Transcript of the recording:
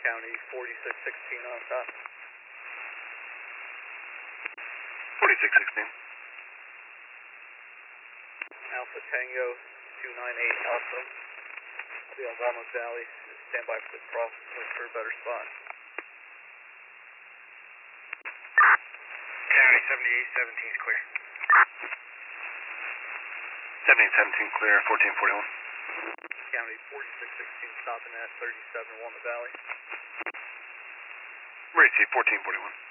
County 4616 on top. 4616. Alpha Tango 298 Alpha. I'll be on Walnut Valley. Stand by for the cross. Wait for a better spot. County 7817 is clear. 7817 clear, 1441. County 4616 stopping at 37 Walnut Valley. Ready to see 1441.